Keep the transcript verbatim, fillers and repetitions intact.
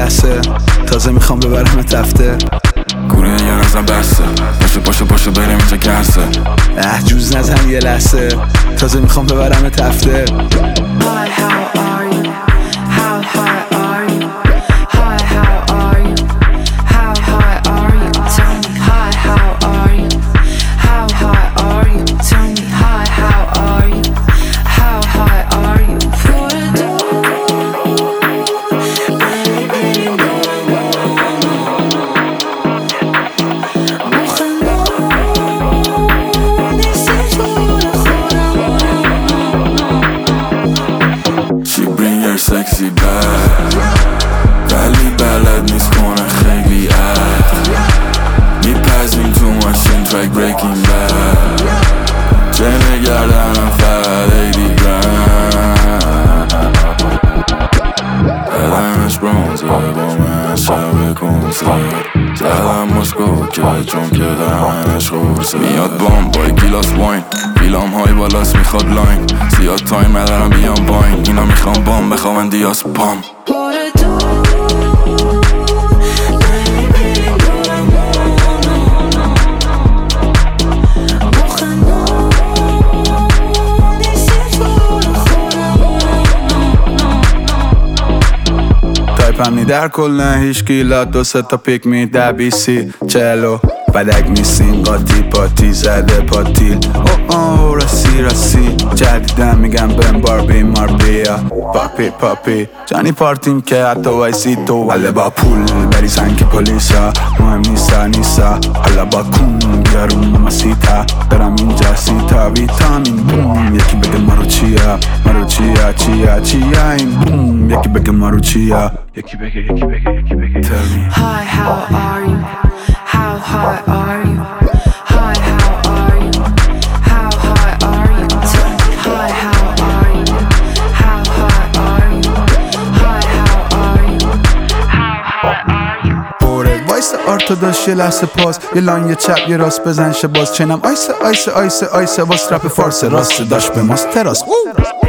لحظه تازه میخوام ببرم تفته گوره یه ازم بسته پاشو پاشو پاشو بریم اینجا گرسه اه جوز نزن یه لحظه تازه میخوام ببرم تفته Hi, how are you? How high are you? Hi, how are you? How high are you? Tell me, hi, how are you? How high are you? Tell me, hi, how are you? How high are you? Put it down, baby, no, She bring her sexy back ولی بلد نیست کنه خیلی عد میپزیم تو ماشین ترک بریکینگ بد چه نگردنم فقط ایدی گرم بدنش برونزه با من شب کنسه زدم مسکو که چون که دهنش خورسه میاد بام با گیلاس واین فیلام های بالاست میخواد لاین زیاد تایم ندارم بیام باین اینا میخوام بام بخوام دیاس پام put it down. تایپم در کل نه هیچ گیلا دو سه تا پیک می ده بیسی چلو بدک نیستیم قاطی پاتی زده پاتیل او او رسی رسی جدیدم میگم بهم باربی مار بیا پاپی پاپی جانی پارتیم که حتی وایسی تو حالا با پول بری سنگ پلیسا مهم نیستا نیستا حالا با کون بیارون ممسیتا برم اینجا سیتا ویتامین بوم یکی بگه مارو چیا مارو چیا چیا چیا این بوم یکی بگه مارو چیا یکی بگه یکی بگه یکی بگه Tell me Hi, how are you? How high are you? Hi, how are you? How high are you? Tell me, hi, how are you? How high are you? Hi, how are you? How high are you? بوره وایس ارتوداش یه لحظه پاس یه لان یه چپ یه راست بزن شه باز چنم آیسه آیسه آیسه آیسه واس رپ فارس راست داشت به ماست تراس